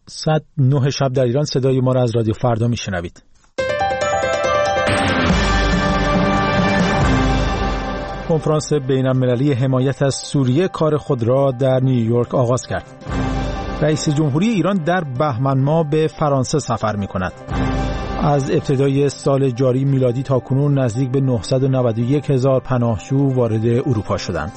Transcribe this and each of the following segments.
ساعت 9 شب در ایران صدای ما را از رادیو فردا میشنوید. کنفرانس بین‌المللی حمایت از سوریه کار خود را در نیویورک آغاز کرد. رئیس جمهوری ایران در بهمن ماه به فرانسه سفر می‌کند. از ابتدای سال جاری میلادی تا کنون نزدیک به 991 هزار پناهجو وارد اروپا شدند.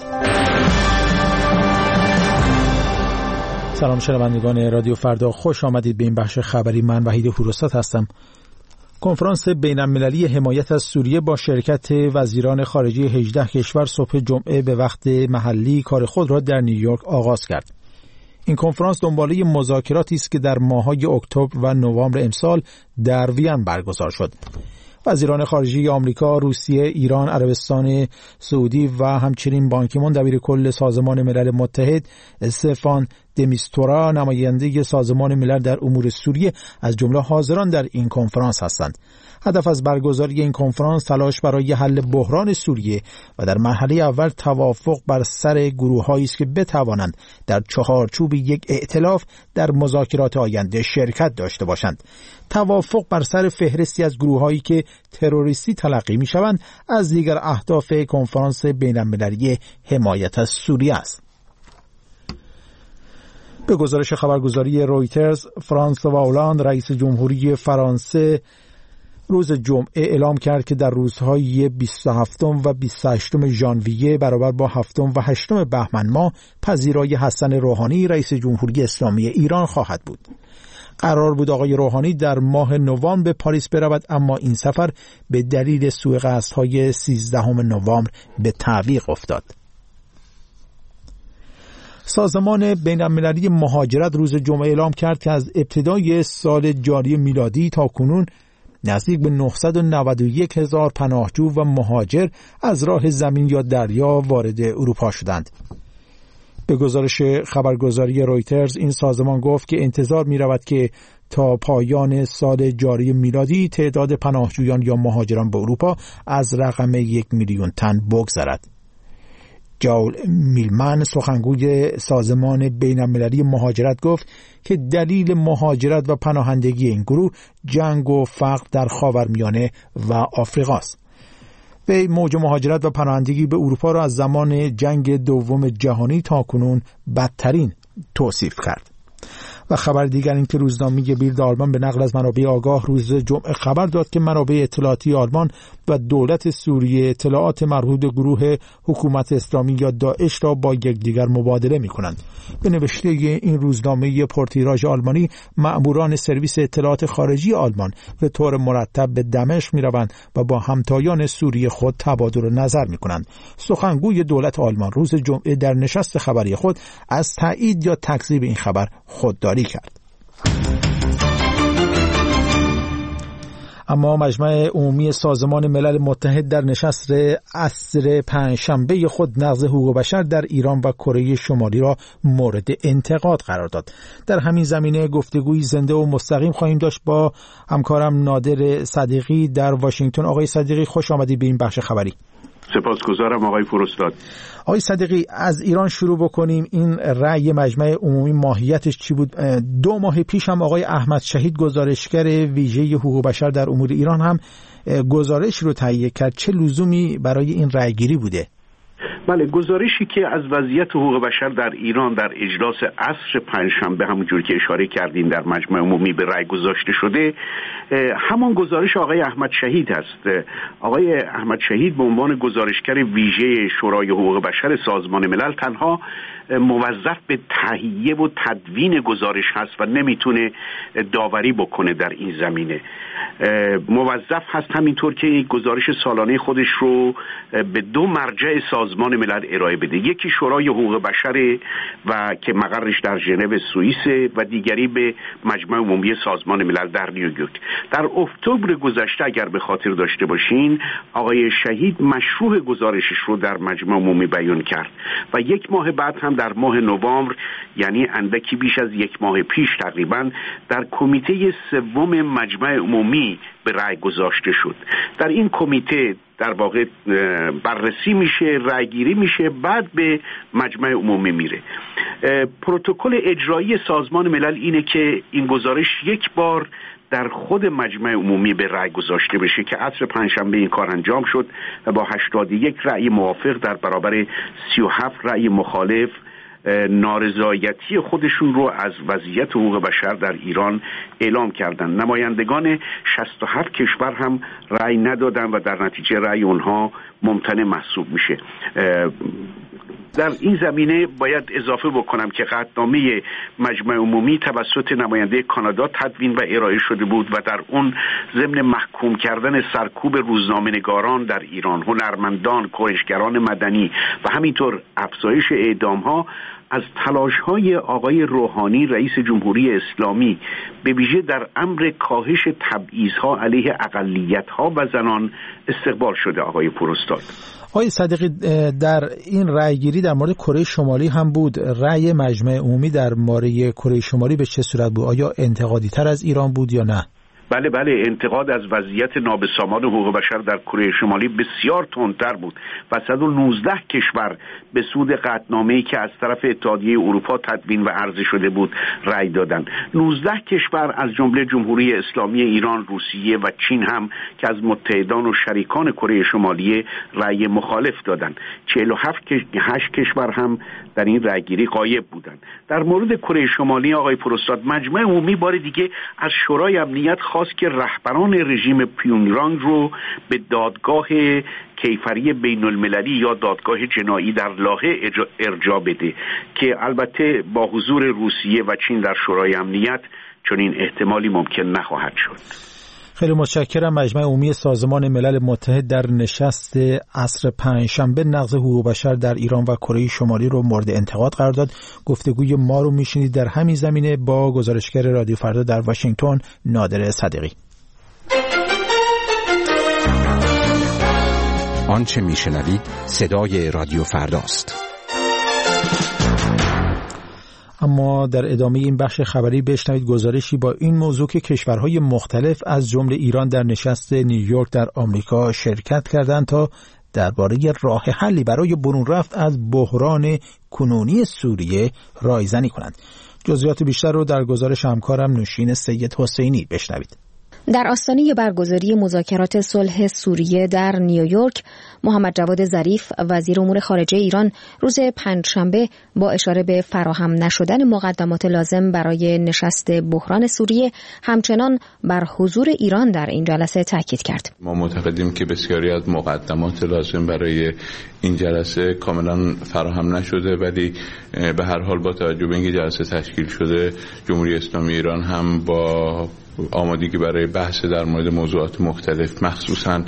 سلام شنوندگان رادیو فردا، خوش آمدید به این بخش خبری. من وحید هوروسات هستم. کنفرانس بین‌المللی حمایت از سوریه با شرکت وزیران خارجه 18 کشور صبح جمعه به وقت محلی کار خود را در نیویورک آغاز کرد. این کنفرانس دنباله مذاکراتی است که در ماه‌های اکتبر و نوامبر امسال در وین برگزار شد. وزیران خارجه آمریکا، روسیه، ایران، عربستان سعودی و همچنین بان کی مون دبیر کل سازمان ملل متحد، استفان د میستورا نماینده سازمان ملل در امور سوریه از جمله حاضران در این کنفرانس هستند. هدف از برگزاری این کنفرانس تلاش برای حل بحران سوریه و در مرحله اول توافق بر سر گروه‌هایی است که بتوانند در چهارچوب یک ائتلاف در مذاکرات آینده شرکت داشته باشند. توافق بر سر فهرستی از گروه‌هایی که تروریستی تلقی می‌شوند از دیگر اهداف کنفرانس بین‌المللی حمایت از سوریه است. به گزارش خبرگزاری رویترز، فرانسوا هولند رئیس جمهوری فرانسه روز جمعه اعلام کرد که در روزهای 27 و 28 ژانویه برابر با 7 و 8 بهمن ماه پذیرایی حسن روحانی رئیس جمهوری اسلامی ایران خواهد بود. قرار بود آقای روحانی در ماه نوامبر به پاریس برود، اما این سفر به دلیل سوء قصدهای 13 نوامبر به تعویق افتاد. سازمان بین‌المللی مهاجرت روز جمعه اعلام کرد که از ابتدای سال جاری میلادی تا کنون نزدیک به 991 هزار پناهجو و مهاجر از راه زمین یا دریا وارد اروپا شدند. به گزارش خبرگزاری رویترز، این سازمان گفت که انتظار می رود که تا پایان سال جاری میلادی تعداد پناهجویان یا مهاجران به اروپا از رقم 1 میلیون تن بگذرد. جاول میلمن سخنگوی سازمان بین‌المللی مهاجرت گفت که دلیل مهاجرت و پناهندگی این گروه جنگ و فقر در خاورمیانه و آفریقاست. وی موج مهاجرت و پناهندگی به اروپا را از زمان جنگ دوم جهانی تا کنون بدترین توصیف کرد. و خبر دیگر این که روزنامه بیلد آلمان به نقل از منابع آگاه روز جمعه خبر داد که منابع اطلاعاتی آلمان و دولت سوریه اطلاعات مربوط به گروه حکومت اسلامی یا داعش را با یکدیگر مبادله می‌کنند. به نوشته این روزنامه پرتیراژ آلمانی، مأموران سرویس اطلاعات خارجی آلمان به طور مرتب به دمشق می‌روند و با همتایان سوریه خود تبادل نظر می‌کنند. سخنگوی دولت آلمان روز جمعه در نشست خبری خود از تایید یا تکذیب این خبر خودداری کرد. اما مجمع عمومی سازمان ملل متحد در نشست عصر پنجشنبه خود نقض حقوق بشر در ایران و کره شمالی را مورد انتقاد قرار داد. در همین زمینه گفتگوی زنده و مستقیم خواهیم داشت با همکارم نادر صدیقی در واشنگتن. آقای صدیقی، خوش آمدید به این بخش خبری. سپاسگزارم آقای فرستاد. آقای صدیقی، از ایران شروع بکنیم. این رأی مجمع عمومی ماهیتش چی بود؟ 2 ماه پیش هم آقای احمد شهید گزارشگر ویژه حقوق بشر در امور ایران هم گزارش رو تهیه کرد. چه لزومی برای این رأی گیری بوده؟ بله، گزارشی که از وضعیت حقوق بشر در ایران در اجلاس عصر پنجشنبه همونجور که اشاره کردین در مجمع عمومی به رأی گذاشته شده، همان گزارش آقای احمد شهید هست. آقای احمد شهید به عنوان گزارشگر ویژه شورای حقوق بشر سازمان ملل تنها موظف به تهیه و تدوین گزارش هست و نمیتونه داوری بکنه در این زمینه. موظف هست همینطور که گزارش سالانه خودش رو به 2 مرجع سازمان ملل ارائه بده. یکی شورای حقوق بشر و که مقرش در ژنو سوئیس و دیگری به مجمع عمومی سازمان ملل در نیویورک. در اکتبر گذشته اگر به خاطر داشته باشین، آقای شهید مشروع گزارشش رو در مجمع عمومی بیان کرد و 1 ماه بعد هم در ماه نوامبر، یعنی اندکی بیش از 1 ماه پیش تقریبا، در کمیته 3 مجمع عمومی به رأی گذاشته شد. در این کمیته در واقع بررسی میشه، رأیگیری میشه، بعد به مجمع عمومی میره. پروتکل اجرایی سازمان ملل اینه که این گزارش یک بار در خود مجمع عمومی به رأی گذاشته بشه که عصر پنجشنبه این کار انجام شد و با 81 رأی موافق در برابر 37 رأی مخالف نارضایتی خودشون رو از وضعیت حقوق بشر در ایران اعلام کردن. نمایندگان 67 کشور هم رأی ندادن و در نتیجه رأی اونها ممتنع محسوب میشه. در این زمینه باید اضافه بکنم که قطعنامه مجمع عمومی توسط نماینده کانادا تدوین و ارائه شده بود و در اون ضمن محکوم کردن سرکوب روزنامه‌نگاران در ایران، هنرمندان، کنشگران مدنی و همینطور افزایش اعدام‌ها از تلاش‌های آقای روحانی رئیس جمهوری اسلامی به ویژه در امر کاهش تبعیض‌ها علیه اقلیت‌ها و زنان استقبال شده. آقای پوراستاد، آقای صدیقی، در این رأیگیری در مورد کره شمالی هم بود. رأی مجمع عمومی در مورد کره شمالی به چه صورت بود؟ آیا انتقادی تر از ایران بود یا نه؟ بله، انتقاد از وضعیت نابسامان حقوق بشر در کره شمالی بسیار تندتر بود و 119 کشور به سود قطعنامه‌ای که از طرف اتحادیه اروپا تدوین و عرضه شده بود رأی دادند. 19 کشور از جمله جمهوری اسلامی ایران، روسیه و چین هم که از متحدان و شریکان کره شمالی رأی مخالف دادند. 48 کشور هم در این رأیگیری غایب بودند. در مورد کره شمالی آقای پروستاد، مجمع عمومی بار دیگه از شورای امنیت خواست که رهبران رژیم پیونگیانگ رو به دادگاه کیفری بین المللی یا دادگاه جنایی در لاهه ارجاع بده که البته با حضور روسیه و چین در شورای امنیت چنین احتمالی ممکن نخواهد شد. خیلی متشکرم. مجمع عمومی سازمان ملل متحد در نشست عصر پنجشنبه نقض حقوق بشر در ایران و کره شمالی رو مورد انتقاد قرار داد. گفتگوی ما رو میشنید در همین زمینه با گزارشگر رادیو فردا در واشنگتن، نادر صدیقی. آنچه میشنوید صدای رادیو فرداست. اما در ادامه این بخش خبری بشنوید گزارشی با این موضوع که کشورهای مختلف از جمله ایران در نشست نیویورک در آمریکا شرکت کردند تا درباره راه حلی برای برون رفت از بحران کنونی سوریه رایزنی کنند. جزئیات بیشتر رو در گزارش همکارم نوشین سید حسینی بشنوید. در آستانه برگزاری مذاکرات صلح سوریه در نیویورک، محمد جواد ظریف وزیر امور خارجه ایران روز پنجشنبه با اشاره به فراهم نشدن مقدمات لازم برای نشست بحران سوریه همچنان بر حضور ایران در این جلسه تاکید کرد. ما معتقدیم که بسیاری از مقدمات لازم برای این جلسه کاملا فراهم نشده، ولی به هر حال با توجه به اینکه جلسه تشکیل شده، جمهوری اسلامی ایران هم با آمادگی برای بحث در مورد موضوعات مختلف، مخصوصاً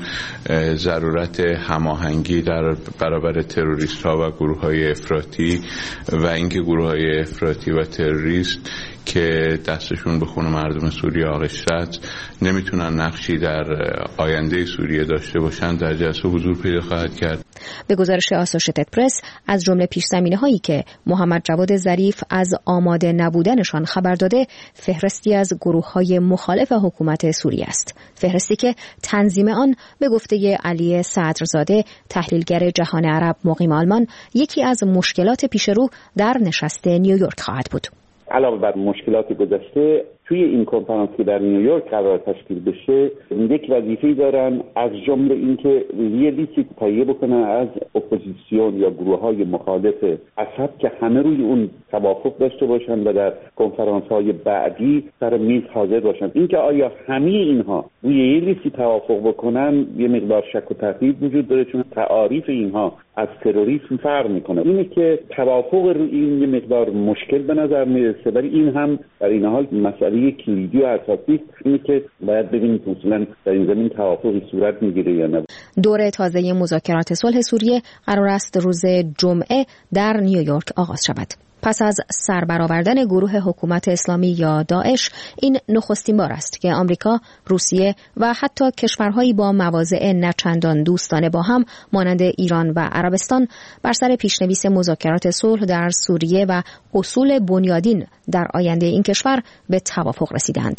ضرورت هماهنگی در برابر تروریست‌ها و گروه‌های افراطی و اینکه گروه‌های افراطی و تروریست که دستشون به خون مردم سوریه آغشته نمیتونن نقشی در آینده سوریه داشته باشن، در جلسه حضور پیدا خواهد کرد. به گزارش آسوشیتد پرس، از جمله پیش‌زمینه‌هایی که محمد جواد ظریف از آماده نبودنشان خبر داده، فهرستی از گروه‌های مخالف حکومت سوریه است. فهرستی که تنظیم آن به گفته علی صدرزاده، تحلیلگر جهان عرب مقیم آلمان، یکی از مشکلات پیشرو در نشست نیویورک خواهد بود. علاوه بر مشکلات گذشته، توی این کنفرانس که در نیویورک قرار تشکیل بشه یک وظیفه‌ای دارن، از جمله اینکه یه لیستی تهیه بکنن از اپوزیسیون یا گروه‌های مخالف اسد که همه روی اون توافق داشته باشن و در کنفرانس‌های بعدی سر میز حاضر باشن. اینکه آیا همه اینها روی یه لیستی توافق بکنن یه مقدار شک و تردید وجود داره، چون تعاریف اینها از تروریسم فرق میکنه. اینه که توافق روی این یه مقدار مشکل به نظر میرسه، ولی این هم در این حال مسئله کلیدی و اساسی است، اینه که باید ببینیم اصولا در این زمین توافقی صورت میگیره یا نه. دوره تازه مذاکرات صلح سوریه قرار است روز جمعه در نیویورک آغاز شود. پس از سربرآوردن گروه حکومت اسلامی یا داعش، این نخستین بار است که آمریکا، روسیه و حتی کشورهایی با مواضع نچندان دوستانه با هم مانند ایران و عربستان بر سر پیشنویس مذاکرات صلح در سوریه و اصول بنیادین در آینده این کشور به توافق رسیدند.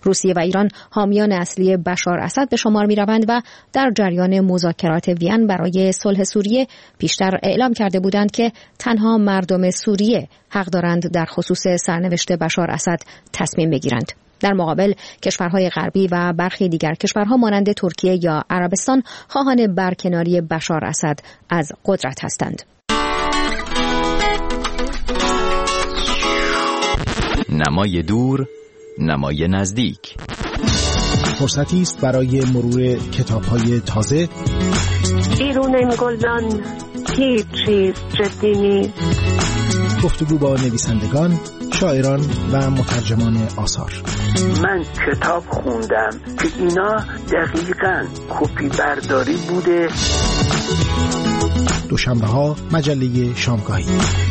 روسیه و ایران حامیان اصلی بشار اسد به شمار می‌روند و در جریان مذاکرات وین برای صلح سوریه پیشتر اعلام کرده بودند که تنها مردم سوریه حق دارند در خصوص سرنوشت بشار اسد تصمیم بگیرند. در مقابل کشورهای غربی و برخی دیگر کشورها مانند ترکیه یا عربستان خواهان برکناری بشار اسد از قدرت هستند. نمای دور، نمای نزدیک. فرصتی است برای مرور کتاب‌های تازه. بیرون این گلدان هیچ چیز جدی نیست. گفتگو با نویسندگان، شاعران و مترجمان آثار. من کتاب خوندم که اینا دقیقاً کپی برداری بوده. دوشنبه‌ها مجله شامگاهی.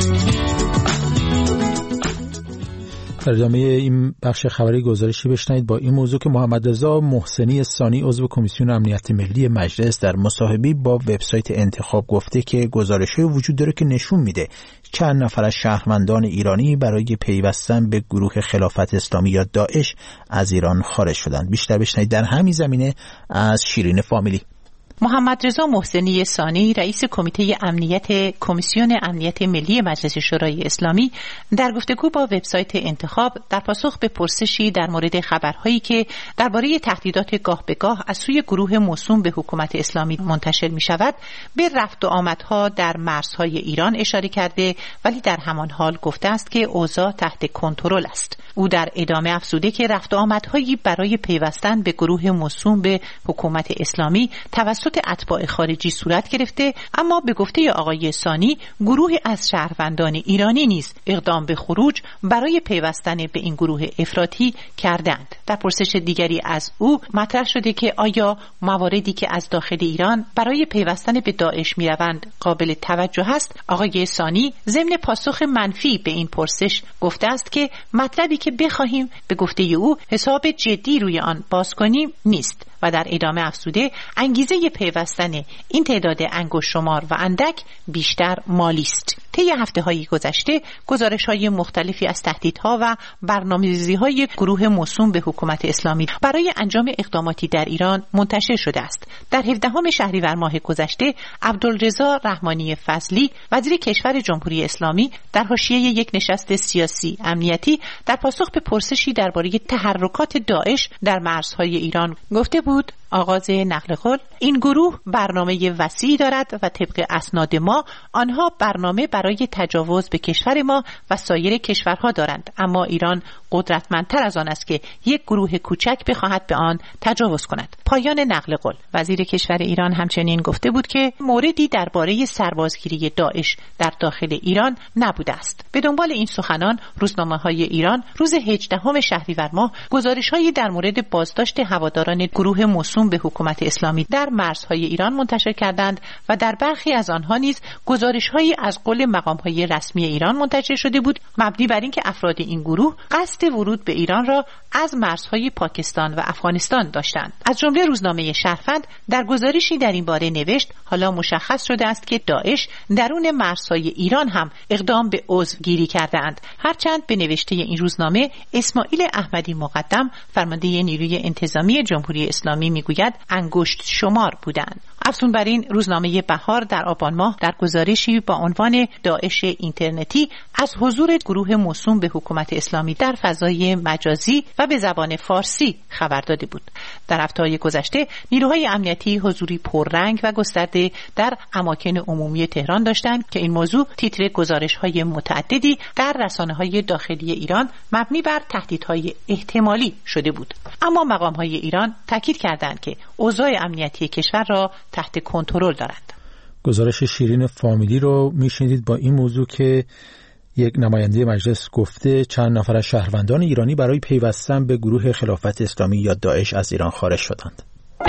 در ادامه این بخش خبری گزارشی بشنوید با این موضوع که محمد رضا محسنی ثانی عضو کمیسیون امنیت ملی مجلس در مصاحبه‌ای با وبسایت انتخاب گفته که گزارش‌های وجود داره که نشون میده چند نفر از شهروندان ایرانی برای پیوستن به گروه خلافت اسلامی یا داعش از ایران خارج شدند. بیشتر بشنوید در همین زمینه از شیرین فامیلی. محمد رضا محسنی ثانی رئیس کمیته امنیت کمیسیون امنیت ملی مجلس شورای اسلامی در گفتگو با وبسایت انتخاب در پاسخ به پرسشی در مورد خبرهایی که درباره تهدیدات گاه به گاه از سوی گروه موسوم به حکومت اسلامی منتشر می شود به رفت و آمدها در مرزهای ایران اشاره کرده، ولی در همان حال گفته است که اوضاع تحت کنترل است. او در ادامه افزوده که رفت و آمدهایی برای پیوستن به گروه موسوم به حکومت اسلامی توسط اتباع خارجی صورت گرفته، اما به گفته آقای ثانی گروهی از شهروندان ایرانی نیز اقدام به خروج برای پیوستن به این گروه افراطی کردند. در پرسش دیگری از او مطرح شده که آیا مواردی که از داخل ایران برای پیوستن به داعش میروند قابل توجه است؟ آقای ثانی ضمن پاسخ منفی به این پرسش گفته است که مطلبی که بخواهیم به گفته او حساب جدی روی آن باز کنیم نیست و در ادامه افزوده انگیزه پیوستن این تعداد انگشت شمار و اندک بیشتر مالی است. طی هفته‌های گذشته گزارش‌های مختلفی از تهدیدها و برنامه‌ریزی‌های گروه موسوم به حکومت اسلامی برای انجام اقداماتی در ایران منتشر شده است. در 17 شهریور ماه گذشته عبدالرضا رحمانی فضلی وزیر کشور جمهوری اسلامی در حاشیه یک نشست سیاسی امنیتی در پاسخ به پرسشی درباره تحرکات داعش در مرزهای ایران گفته بود: آغاز نقل قول، این گروه برنامه وسیعی دارد و طبق اسناد ما آنها برنامه برای تجاوز به کشور ما و سایر کشورها دارند، اما ایران قدرتمندتر از آن است که یک گروه کوچک بخواهد به آن تجاوز کند. پایان نقل قول. وزیر کشور ایران همچنین گفته بود که موردی درباره سربازگیری داعش در داخل ایران نبوده است. به دنبال این سخنان روزنامه‌های ایران روز 18 شهریور ماه گزارش‌هایی در مورد بازداشت هواداران گروه موسوم به حکومت اسلامی در مرزهای ایران منتشر کردند و در برخی از آنها نیز گزارش‌هایی از قول مقام‌های رسمی ایران منتشر شده بود مبنی بر اینکه افراد این گروه قصد ورود به ایران را از مرزهای پاکستان و افغانستان داشتند. از جمله روزنامه شهروند در گزارشی در این باره نوشت: حالا مشخص شده است که داعش درون مرزهای ایران هم اقدام به عضوگیری کرده‌اند. هرچند به نوشته این روزنامه اسماعیل احمدی مقدم فرمانده نیروی انتظامی جمهوری اسلامی میگوید انگشت شمار بودند. افزون بر این روزنامه بهار در آبان ماه در گزارشی با عنوان داعش اینترنتی از حضور گروه موسوم به حکومت اسلامی در فضای مجازی و به زبان فارسی خبر داده بود. در هفته‌های گذشته نیروهای امنیتی حضوری پررنگ و گسترده در اماکن عمومی تهران داشتند که این موضوع تیتر گزارش‌های متعددی در رسانه‌های داخلی ایران مبنی بر تهدیدهای احتمالی شده بود. اما مقام‌های ایران تاکید کردند که اوضاع امنیتی کشور را تحت کنترل دارند. گزارش شیرین فامیلی رو میشنیدید با این موضوع که یک نماینده مجلس گفته چند نفر از شهروندان ایرانی برای پیوستن به گروه خلافت اسلامی یا داعش از ایران خارج شدند.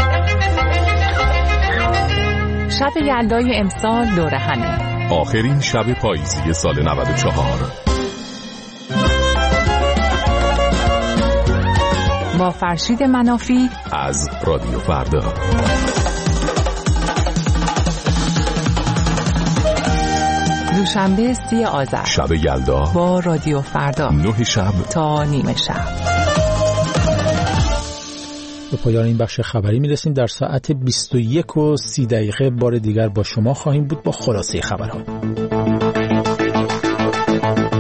شب یلدای امسال دور همی، آخرین شب پاییزی سال 94 با فرشید منافی از رادیو فردا. دوشنبه 30 آذر شب یلدا با رادیو فردا 9 شب تا نیمه شب. به پایان این بخش خبری میرسیم. در ساعت 21:30 بار دیگر با شما خواهیم بود با خلاصه خبرها.